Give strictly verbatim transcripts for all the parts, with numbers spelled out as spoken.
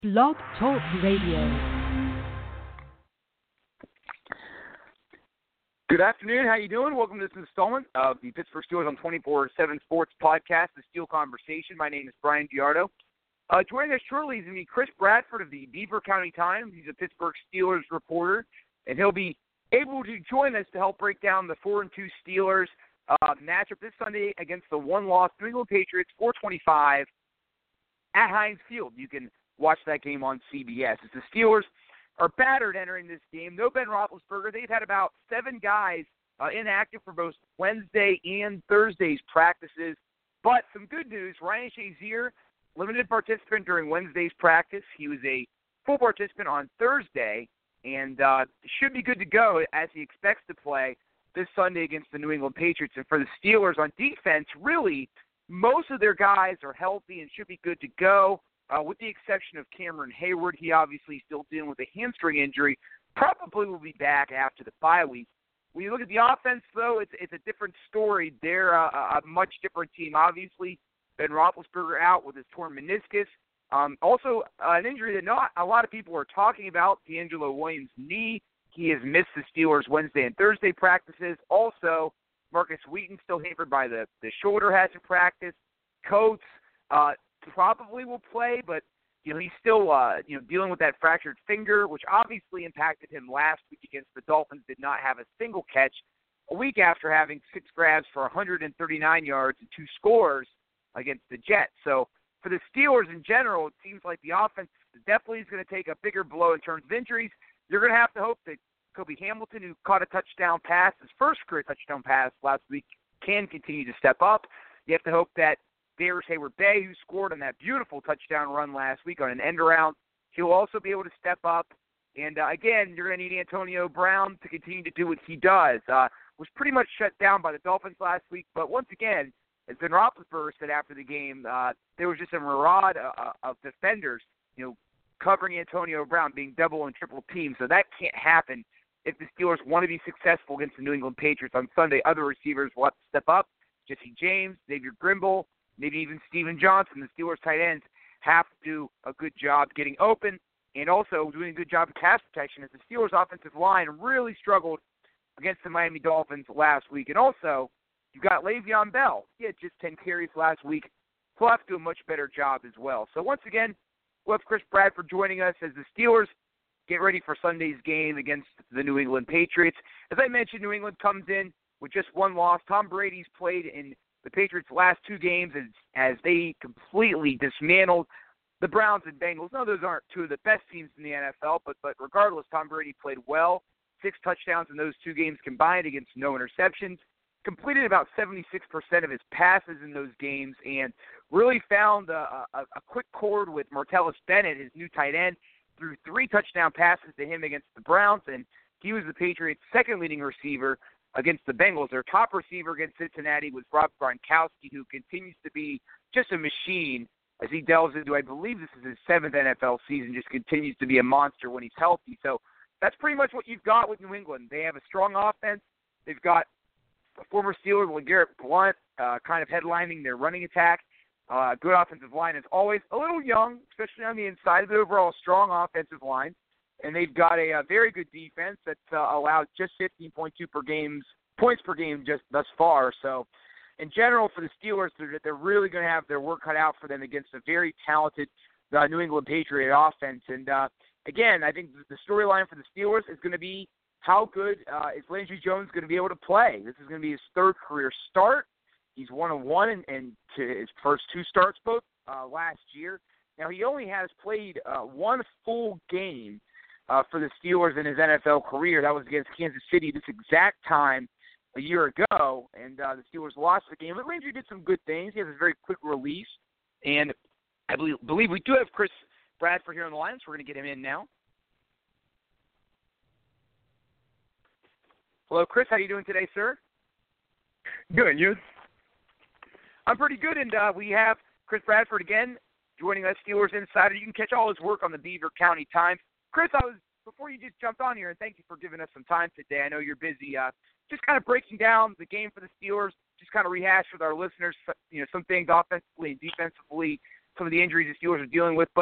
Blog Talk Radio. Good afternoon. How you doing? Welcome to this installment of the Pittsburgh Steelers on twenty-four seven Sports podcast, The Steel Conversation. My name is Brian Giardo. Uh, joining us shortly is going to be Chris Bradford of the Beaver County Times. He's a Pittsburgh Steelers reporter, and he'll be able to join us to help break down the four and two Steelers uh, matchup this Sunday against the one-loss New England Patriots, four twenty-five at Heinz Field. You can watch that game on C B S. As the Steelers are battered entering this game, no Ben Roethlisberger. They've had about seven guys uh, inactive for both Wednesday and Thursday's practices. But some good news, Ryan Shazier, limited participant during Wednesday's practice. He was a full participant on Thursday and uh, should be good to go as he expects to play this Sunday against the New England Patriots. And for the Steelers on defense, really, most of their guys are healthy and should be good to go. Uh, with the exception of Cameron Hayward, he obviously is still dealing with a hamstring injury. Probably will be back after the bye week. When you look at the offense, though, it's it's a different story. They're a, a much different team. Obviously, Ben Roethlisberger out with his torn meniscus. Um, also, uh, an injury that not a lot of people are talking about, D'Angelo Williams' knee. He has missed the Steelers' Wednesday and Thursday practices. Also, Marcus Wheaton still hampered by the, the shoulder, hasn't practiced. Coates, uh, probably will play, but you know he's still uh, you know dealing with that fractured finger, which obviously impacted him last week against the Dolphins. Did not have a single catch a week after having six grabs for one hundred thirty-nine yards and two scores against the Jets. So for the Steelers in general, it seems like the offense definitely is going to take a bigger blow in terms of injuries. You're going to have to hope that Kobe Hamilton, who caught a touchdown pass, his first career touchdown pass last week, can continue to step up. You have to hope that Darius Heyward-Bey, who scored on that beautiful touchdown run last week on an end around, he'll also be able to step up. And, uh, again, you're going to need Antonio Brown to continue to do what he does. Uh, was pretty much shut down by the Dolphins last week, but once again, as Ben Roethlisberger said after the game, uh, there was just a mirage uh, of defenders, you know, covering Antonio Brown, being double and triple teamed. So that can't happen if the Steelers want to be successful against the New England Patriots on Sunday. Other receivers will have to step up. Jesse James, Xavier Grimble, maybe even Steven Johnson, the Steelers tight ends, have to do a good job getting open and also doing a good job of pass protection as the Steelers' offensive line really struggled against the Miami Dolphins last week. And also, you've got Le'Veon Bell. He had just ten carries last week. He'll have to do a much better job as well. So once again, we'll have Chris Bradford joining us as the Steelers get ready for Sunday's game against the New England Patriots. As I mentioned, New England comes in with just one loss. Tom Brady's played in the Patriots' last two games as, as they completely dismantled the Browns and Bengals. No, those aren't two of the best teams in the N F L, but but regardless, Tom Brady played well. Six touchdowns in those two games combined against no interceptions. Completed about seventy-six percent of his passes in those games and really found a, a, a quick chord with Martellus Bennett, his new tight end, threw three touchdown passes to him against the Browns, and he was the Patriots' second leading receiver against the Bengals. Their top receiver against Cincinnati was Rob Gronkowski, who continues to be just a machine as he delves into, I believe this is his seventh N F L season, just continues to be a monster when he's healthy. So that's pretty much what you've got with New England. They have a strong offense. They've got a former Steeler, LeGarrette Blount, uh, kind of headlining their running attack. Uh, good offensive line is always a little young, especially on the inside, but overall a strong offensive line. And they've got a, a very good defense that's uh, allowed just fifteen point two per games, points per game just thus far. So, in general, for the Steelers, they're, they're really going to have their work cut out for them against a very talented uh, New England Patriot offense. And, uh, again, I think the storyline for the Steelers is going to be how good uh, is Landry Jones going to be able to play. This is going to be his third career start. He's one and one and, and to his first two starts both uh, last year. Now, he only has played uh, one full game Uh, for the Steelers in his N F L career. That was against Kansas City this exact time a year ago, and uh, the Steelers lost the game. But Landry did some good things. He has a very quick release, and I believe, believe we do have Chris Bradford here on the line, so we're going to get him in now. Hello, Chris. How are you doing today, sir? Good. You? I'm pretty good, and uh, we have Chris Bradford again joining us, Steelers Insider. You can catch all his work on the Beaver County Times. Chris, I was before you just jumped on here, and thank you for giving us some time today. I know you're busy. Uh, just kind of breaking down the game for the Steelers, just kind of rehash with our listeners, you know, some things offensively and defensively, some of the injuries the Steelers are dealing with. But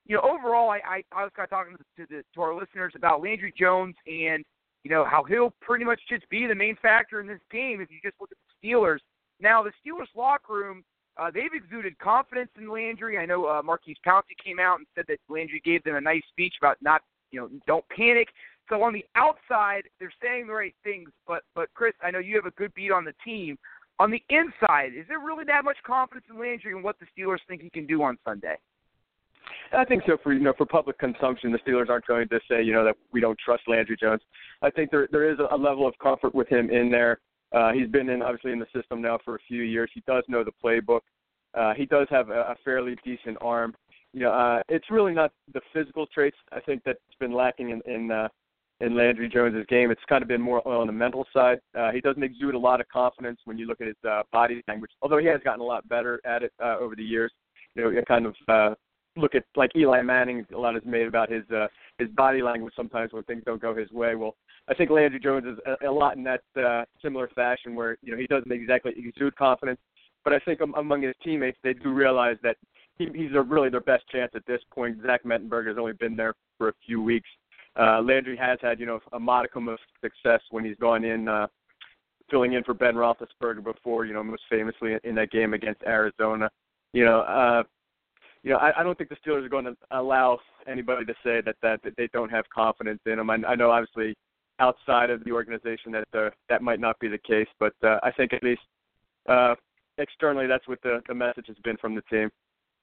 you know, overall, I, I, I was kind of talking to, the, to our listeners about Landry Jones and, you know, how he'll pretty much just be the main factor in this game if you just look at the Steelers. Now, the Steelers locker room, uh, they've exuded confidence in Landry. I know uh, Marquise Pouncey came out and said that Landry gave them a nice speech about not, you know, don't panic. So on the outside, they're saying the right things. But, but Chris, I know you have a good beat on the team. On the inside, is there really that much confidence in Landry and what the Steelers think he can do on Sunday? I think so. For you know, for public consumption, the Steelers aren't going to say you know that we don't trust Landry Jones. I think there there is a level of comfort with him in there. Uh, he's been in obviously in the system now for a few years. He does know the playbook. Uh, he does have a, a fairly decent arm. You know, uh, it's really not the physical traits I think that's been lacking in in, uh, in Landry Jones's game. It's kind of been more on the mental side. Uh, he doesn't exude a lot of confidence when you look at his uh, body language, although he has gotten a lot better at it uh, over the years. You know, it kind of uh, look at like Eli Manning. A lot is made about his uh, his body language sometimes when things don't go his way. Well, I think Landry Jones is a, a lot in that uh, similar fashion where you know he doesn't exactly exude confidence, but I think um, among his teammates they do realize that he, he's a, really their best chance at this point. Zach Mettenberger has only been there for a few weeks. Uh, Landry has had you know a modicum of success when he's gone in uh, filling in for Ben Roethlisberger before. You know most famously in that game against Arizona. You know. Uh, You know, I, I don't think the Steelers are going to allow anybody to say that, that, that they don't have confidence in them. I, I know, obviously, outside of the organization that uh, that might not be the case, but uh, I think at least uh, externally that's what the, the message has been from the team.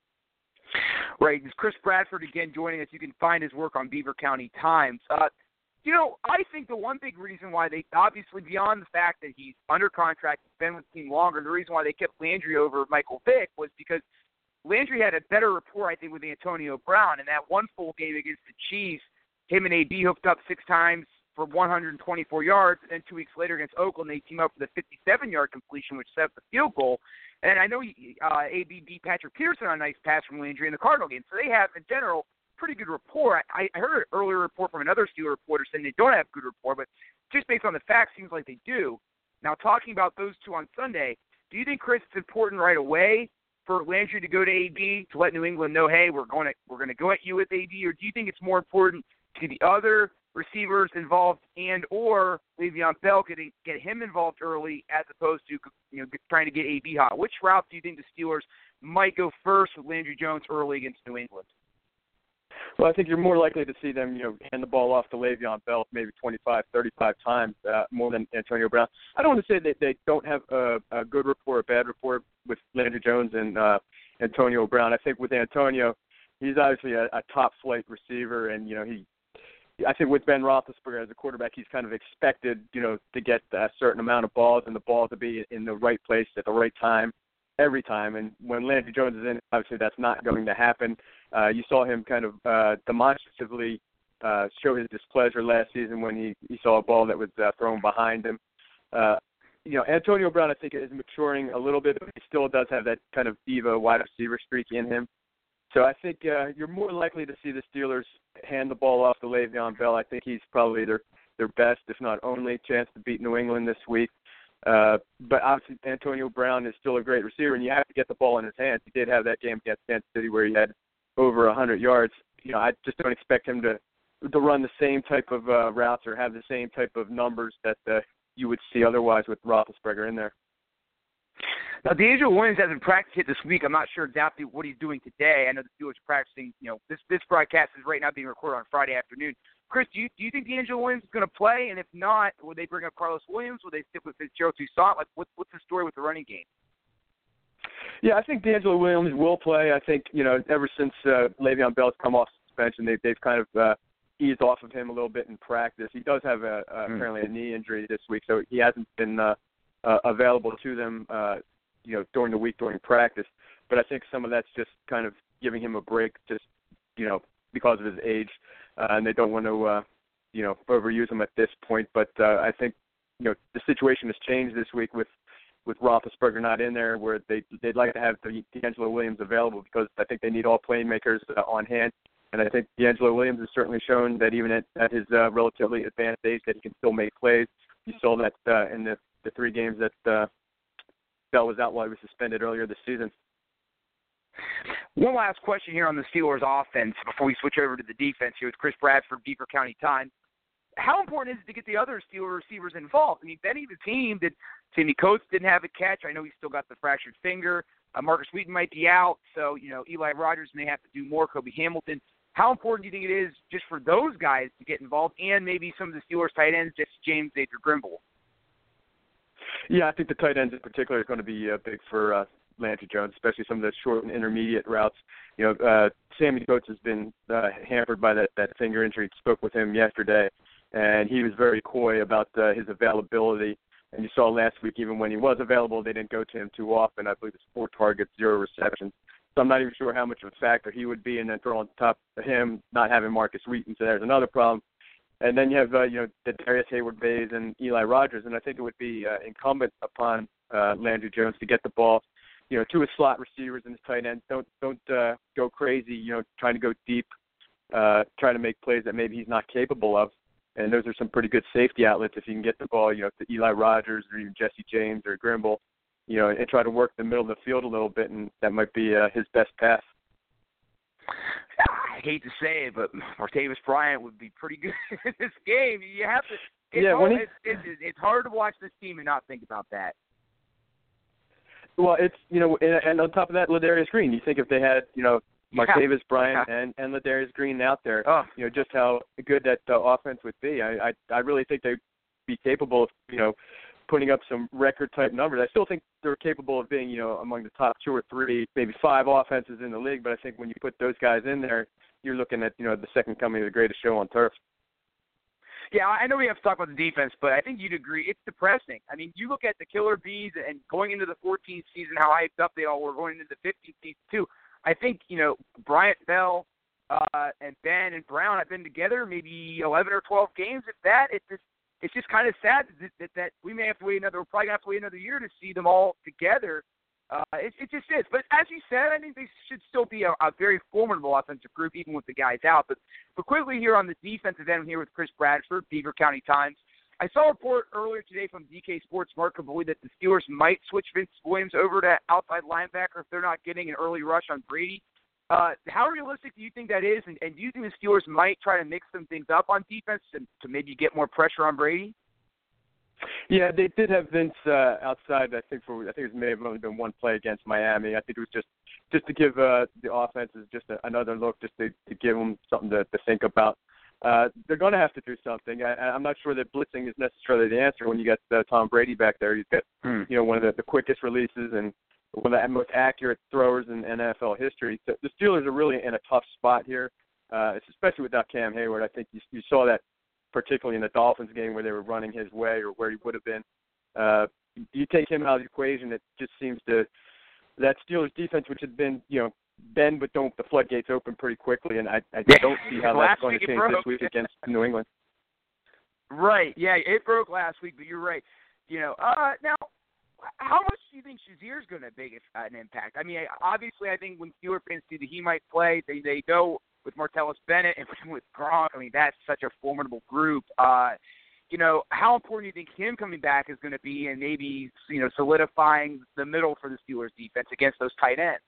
Right. It's Chris Bradford again joining us. You can find his work on Beaver County Times. Uh, you know, I think the one big reason why they, obviously beyond the fact that he's under contract, he's been with the team longer, the reason why they kept Landry over Michael Vick was because Landry had a better rapport, I think, with Antonio Brown. In that one full game against the Chiefs, him and A B hooked up six times for one hundred twenty-four yards. And then two weeks later against Oakland, they team up for the fifty-seven-yard completion, which set up the field goal. And I know uh, A B beat Patrick Peterson on a nice pass from Landry in the Cardinal game. So they have, in general, pretty good rapport. I, I heard an earlier report from another Steeler reporter saying they don't have good rapport, but just based on the facts, seems like they do. Now, talking about those two on Sunday, do you think, Chris, it's important right away for Landry to go to A B to let New England know, hey, we're going to we're going to go at you with A B, or do you think it's more important to get the other receivers involved and or Le'Veon Bell getting get him involved early as opposed to you know trying to get A B hot? Which route do you think the Steelers might go first with Landry Jones early against New England? Well, I think you're more likely to see them, you know, hand the ball off to Le'Veon Bell maybe twenty-five, thirty-five times uh, more than Antonio Brown. I don't want to say that they don't have a, a good rapport or bad rapport with Landry Jones and uh, Antonio Brown. I think with Antonio, he's obviously a, a top-flight receiver, and, you know, he I think with Ben Roethlisberger as a quarterback, he's kind of expected, you know, to get a certain amount of balls and the ball to be in the right place at the right time every time. And when Landry Jones is in, obviously that's not going to happen. Uh, you saw him kind of uh, demonstratively uh, show his displeasure last season when he, he saw a ball that was uh, thrown behind him. Uh, you know, Antonio Brown, I think, is maturing a little bit, but he still does have that kind of diva wide receiver streak in him. So I think uh, you're more likely to see the Steelers hand the ball off to Le'Veon Bell. I think he's probably their, their best, if not only, chance to beat New England this week. Uh, but obviously Antonio Brown is still a great receiver, and you have to get the ball in his hands. He did have that game against Kansas City where he had over one hundred yards. You know, I just don't expect him to to run the same type of uh, routes or have the same type of numbers that uh, you would see otherwise with Roethlisberger in there. Now, DeAngelo Williams hasn't practiced yet this week. I'm not sure exactly what he's doing today. I know the Steelers are practicing. You know, this this broadcast is right now being recorded on Friday afternoon. Chris, do you do you think DeAngelo Williams is going to play? And if not, will they bring up Carlos Williams? Will they stick with Fitzgerald Toussaint? Like, what, what's the story with the running game? Yeah, I think DeAngelo Williams will play. I think, you know, ever since uh, Le'Veon Bell's come off suspension, they've, they've kind of uh, eased off of him a little bit in practice. He does have a, a, mm. apparently a knee injury this week, so he hasn't been uh, uh, available to them, uh, you know, during the week during practice. But I think some of that's just kind of giving him a break, just, you know, because of his age, uh, and they don't want to, uh, you know, overuse him at this point. But uh, I think, you know, the situation has changed this week with with Roethlisberger not in there, where they, they'd like to have DeAngelo Williams available because I think they need all playmakers uh, on hand. And I think DeAngelo Williams has certainly shown that even at, at his uh, relatively advanced age that he can still make plays. You saw that uh, in the, the three games that uh, Bell was out while he was suspended earlier this season. One last question here on the Steelers offense before we switch over to the defense here with Chris Bradford, Beaver County Times. How important is it to get the other Steeler receivers involved? I mean, Benny the team that Timmy Coates didn't have a catch. I know he's still got the fractured finger. Uh, Marcus Wheaton might be out, so, you know, Eli Rogers may have to do more. Kobe Hamilton. How important do you think it is just for those guys to get involved and maybe some of the Steelers tight ends, Jesse James, Xavier Grimble? Yeah, I think the tight ends in particular is going to be uh, big for uh, Landry Jones, especially some of the short and intermediate routes. You know, uh, Sammy Coates has been uh, hampered by that, that finger injury. Spoke with him yesterday, and he was very coy about uh, his availability. And you saw last week, even when he was available, they didn't go to him too often. I believe it's four targets, zero receptions. So I'm not even sure how much of a factor he would be. And then throw on top of him not having Marcus Wheaton, so there's another problem. And then you have, uh, you know, the Darius Hayward-Bays and Eli Rogers, and I think it would be uh, incumbent upon uh, Landry Jones to get the ball, you know, to his slot receivers and his tight ends. Don't don't uh, go crazy, you know, trying to go deep, uh, trying to make plays that maybe he's not capable of. And those are some pretty good safety outlets if you can get the ball, you know, to Eli Rogers or even Jesse James or Grimble, you know, and try to work the middle of the field a little bit, and that might be uh, his best pass. I hate to say it, but Martavis Bryant would be pretty good in this game. You have to. It's, yeah, hard, when he, it's, it's, it's hard to watch this team and not think about that. Well, it's, you know, and, and on top of that, Ladarius Green. You think if they had, you know, Martavis yeah. Bryant yeah. and, and Ladarius Green out there, oh. you know, just how good that uh, offense would be. I, I I really think they'd be capable of, you know, putting up some record-type numbers. I still think they're capable of being, you know, among the top two or three, maybe five offenses in the league, but I think when you put those guys in there, you're looking at, you know, the second coming of the greatest show on turf. Yeah, I know we have to talk about the defense, but I think you'd agree it's depressing. I mean, you look at the Killer Bees and going into the fourteenth season, how hyped up they all were going into the fifteenth season too. I think, you know, Bryant, Bell, uh, and Ben and Brown have been together maybe eleven or twelve games. If that, it's just, it's just kind of sad that, that, that we may have to wait another, we're probably going to have to wait another year to see them all together. Uh, it, it just is. But as you said, I think they should still be a, a very formidable offensive group, even with the guys out. But, but quickly here on the defensive end here with Chris Bradford, Beaver County Times. I saw a report earlier today from D K Sports, Mark Kaboly, that the Steelers might switch Vince Williams over to outside linebacker if they're not getting an early rush on Brady. Uh, how realistic do you think that is? And, and do you think the Steelers might try to mix some things up on defense to, to maybe get more pressure on Brady? Yeah, they did have Vince uh, outside. I think for I think it may have only been one play against Miami. I think it was just just to give uh, the offenses just a, another look, just to, to give them something to, to think about. Uh, they're going to have to do something. I, I'm not sure that blitzing is necessarily the answer when you got uh, Tom Brady back there. He's got hmm. you know one of the, the quickest releases and one of the most accurate throwers in N F L history. So the Steelers are really in a tough spot here, uh, especially without Cam Hayward. I think you, you saw that particularly in the Dolphins game where they were running his way or where he would have been. Uh, you take him out of the equation, it just seems to that Steelers defense, which had been, you know, bend but don't the floodgates open pretty quickly, and I, I don't see how that's going to change this week against New England. Right. Yeah, it broke last week, but you're right. You know, uh, now, how much do you think Shazier's going to make an impact? I mean, obviously, I think when Steelers fans see that he might play, they they know with Martellus Bennett and with Gronk, I mean, that's such a formidable group. Uh, you know, how important do you think him coming back is going to be and maybe, you know, solidifying the middle for the Steelers defense against those tight ends?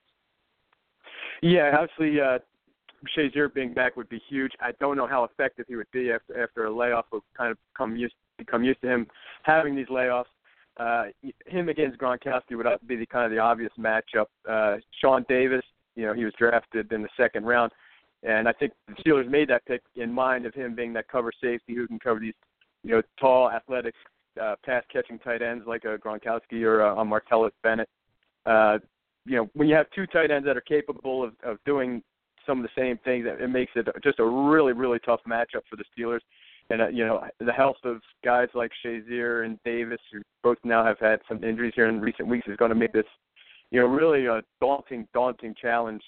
Yeah, obviously, uh, Shazier being back would be huge. I don't know how effective he would be after after a layoff. We've kind of come used become used to him having these layoffs. Uh, him against Gronkowski would be the kind of the obvious matchup. Uh, Sean Davis, you know, he was drafted in the second round, and I think the Steelers made that pick in mind of him being that cover safety who can cover these, you know, tall, athletic, uh, pass-catching tight ends like a Gronkowski or a, a Martellus Bennett. Uh, you know, when you have two tight ends that are capable of, of doing some of the same things, it makes it just a really, really tough matchup for the Steelers. And, uh, you know, the health of guys like Shazier and Davis, who both now have had some injuries here in recent weeks, is going to make this, you know, really a daunting, daunting challenge.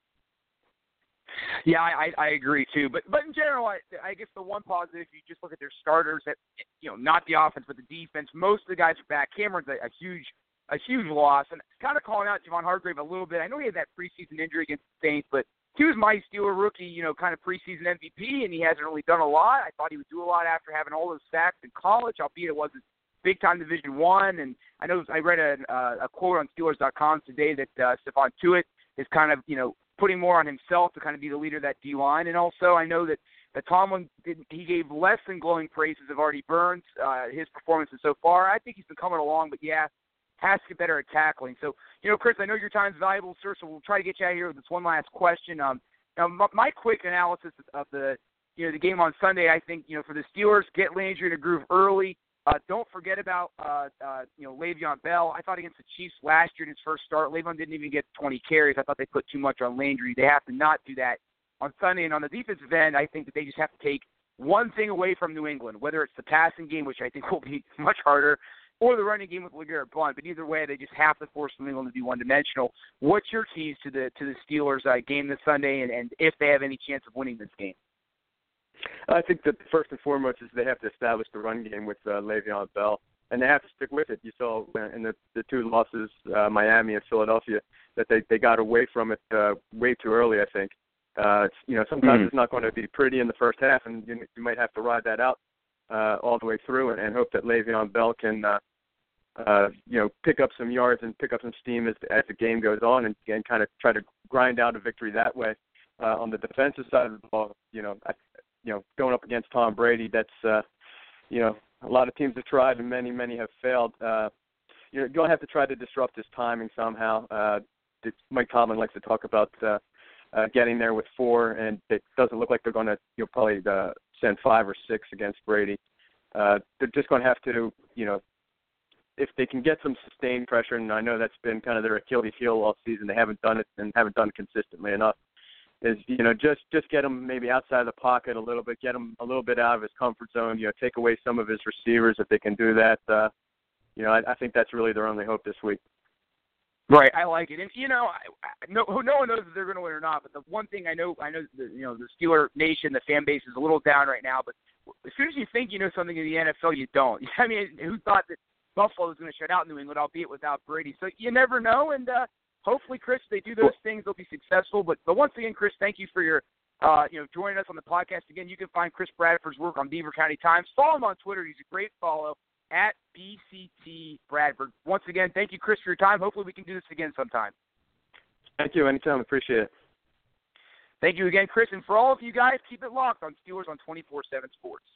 Yeah, I, I agree, too. But but in general, I, I guess the one positive, if you just look at their starters, that, you know, not the offense but the defense, most of the guys are back. Cameron's a, a huge a huge loss. And kind of calling out Javon Hargrave a little bit. I know he had that preseason injury against the Saints, but he was my Steeler rookie, you know, kind of preseason M V P, and he hasn't really done a lot. I thought he would do a lot after having all those sacks in college, albeit it wasn't big-time Division One. And I know I read a, uh, a quote on Steelers dot com today that uh, Stephon Tuitt is kind of, you know, putting more on himself to kind of be the leader of that D-line. And also I know that, that Tomlin, did, he gave less than glowing praises of Artie Burns, uh, his performances so far. I think he's been coming along, but, yeah, has to get better at tackling. So, you know, Chris, I know your time's valuable, sir, so we'll try to get you out of here with this one last question. Um, now, my, my quick analysis of the, you know, the game on Sunday, I think, you know, for the Steelers, get Landry in a groove early. Uh, don't forget about, uh, uh, you know, Le'Veon Bell. I thought against the Chiefs last year in his first start, Le'Veon didn't even get twenty carries. I thought they put too much on Landry. They have to not do that on Sunday. And on the defensive end, I think that they just have to take one thing away from New England, whether it's the passing game, which I think will be much harder, or the running game with LeGarrette Blount. But either way, they just have to force New England to be one-dimensional. What's your keys to the to the Steelers uh, game this Sunday, and, and if they have any chance of winning this game? I think that first and foremost is they have to establish the run game with uh, Le'Veon Bell, and they have to stick with it. You saw in the, the two losses, uh, Miami and Philadelphia, that they, they got away from it uh, way too early, I think. Uh, it's, you know, sometimes mm-hmm. it's not going to be pretty in the first half, and you, you might have to ride that out uh, all the way through and, and hope that Le'Veon Bell can, uh, uh, you know, pick up some yards and pick up some steam as, as the game goes on and, and kind of try to grind out a victory that way. Uh, on the defensive side of the ball, you know, I, you know, going up against Tom Brady, that's, uh, you know, a lot of teams have tried and many, many have failed. Uh, you're going to have to try to disrupt his timing somehow. Uh, Mike Tomlin likes to talk about uh, uh, getting there with four, and it doesn't look like they're going to, you know, probably uh, send five or six against Brady. Uh, they're just going to have to, you know, if they can get some sustained pressure, and I know that's been kind of their Achilles heel all season, they haven't done it and haven't done it consistently enough. Is, you know, just, just get him maybe outside of the pocket a little bit, get him a little bit out of his comfort zone, you know, take away some of his receivers if they can do that. Uh, you know, I, I think that's really their only hope this week. Right, I like it. And, you know, I, I, no, no one knows if they're going to win or not, but the one thing I know, I know, the, you know, the Steeler Nation, the fan base is a little down right now, but as soon as you think you know something in the N F L, you don't. I mean, who thought that Buffalo was going to shut out New England, albeit without Brady? So you never know, and, uh, hopefully, Chris, if they do those things, they'll be successful. But, but once again, Chris, thank you for your, uh, you know, joining us on the podcast. Again, you can find Chris Bradford's work on Beaver County Times. Follow him on Twitter. He's a great follow at B C T Bradford. Once again, thank you, Chris, for your time. Hopefully, we can do this again sometime. Thank you. Anytime. Appreciate it. Thank you again, Chris. And for all of you guys, keep it locked on Steelers on twenty-four seven Sports.